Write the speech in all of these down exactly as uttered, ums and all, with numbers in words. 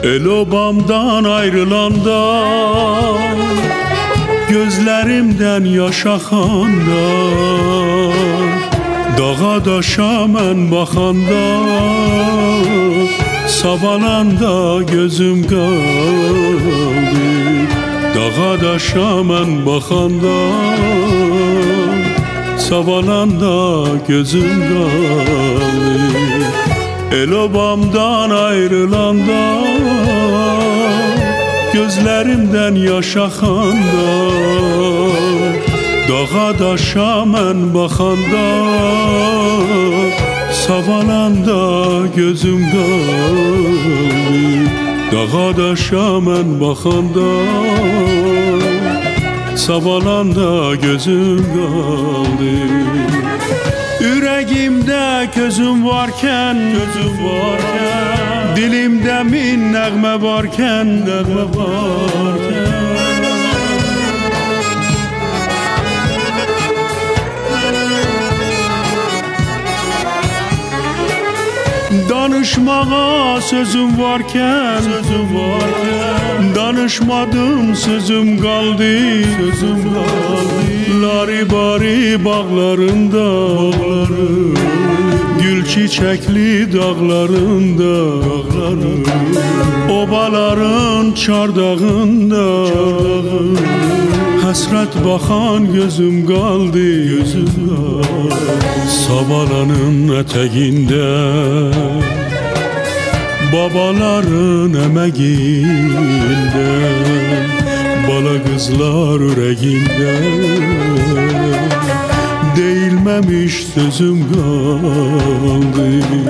El obamdan ayrılanda, gözlerimden yaş axanda, dağa daşa mən baxanda, savalanda gözüm qaldı. Dağa daşa mən baxanda, savalanda gözüm qaldı. El obamdan ayrılanda, gözlerimden yaş axanda, dağa daşa mən baxanda, savalanda gözüm qaldı. Dağa daşa mən baxanda, savalanda gözüm qaldı. Ürəyimdə közüm varkən, közüm varkən, dilimdə min nəğmə varkən, nəğmə varkən. Danışmağa sözüm varkən, sözüm varkən, danışmadım sözüm qaldı, sözüm qaldı. Lari bari bağlarında, bağlarım, gül çiçekli dağlarında, dağlarım, obaların çardağında, çardağım, həsrət baxan gözüm qaldı, gözüm qaldı. Sabalanın ətəyində, babaların əməyində, bala qızlar ürəyində, deyilməmiş sözüm qaldı.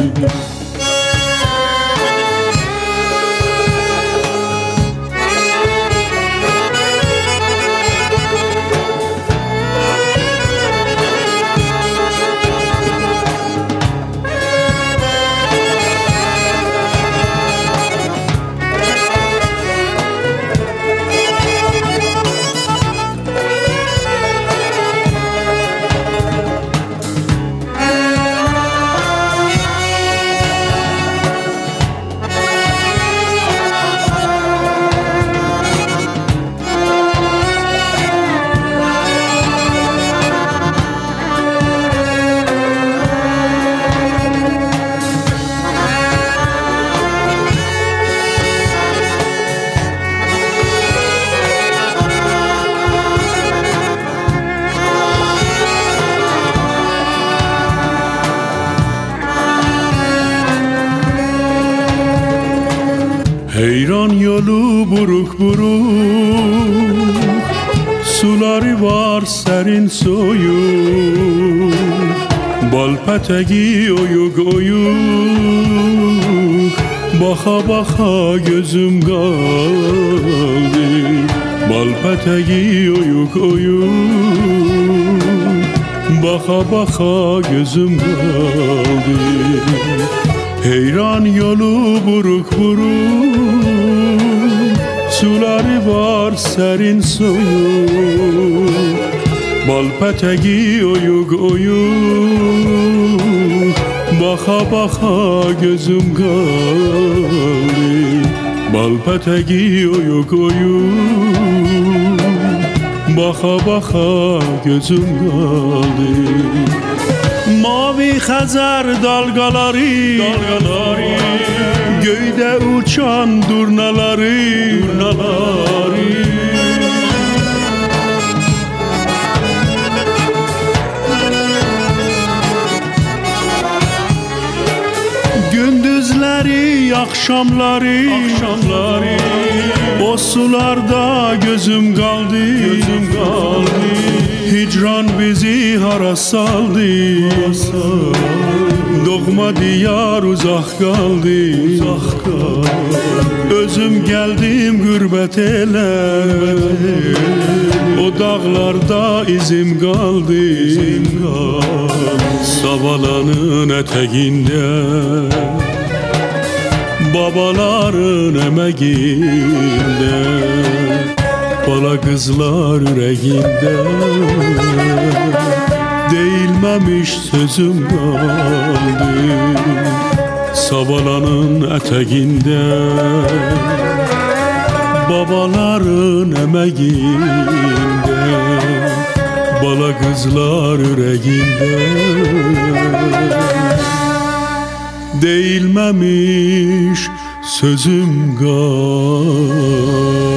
Heyran yolu buruk buruk, suları var serin soyuk, bal peteği oyuk oyuk, baka baka gözüm kaldı. Bal peteği oyuk oyuk, baka baka gözüm kaldı. Heyran yolu buruk buruk, suları var serin soyuk, bal peteği oyuk oyuk, baka baka gözüm kaldı. Bal peteği oyuk oyuk, baka baka gözüm kaldı. Mavi Xəzər dalgaları, dalgaları, göydə uçan durnaları, durnaları. Gündüzləri, axşamları, axşamları, o sularda gözüm qaldı, gözüm qaldı. Hicran bizi hara saldı, doğma diyar uzaq qaldı, uzaq qaldı. Özüm gəldim qürbət elə, o dağlarda izim qaldı, izim qaldı. Savalanın ətəyində, babaların əməyində, bala qızlar ürəyində, değilmemiş sözüm kaldı. Sabalanın eteğinde, babaların emeğinde, bala kızlar yüreğinde. Değilmemiş sözüm kal.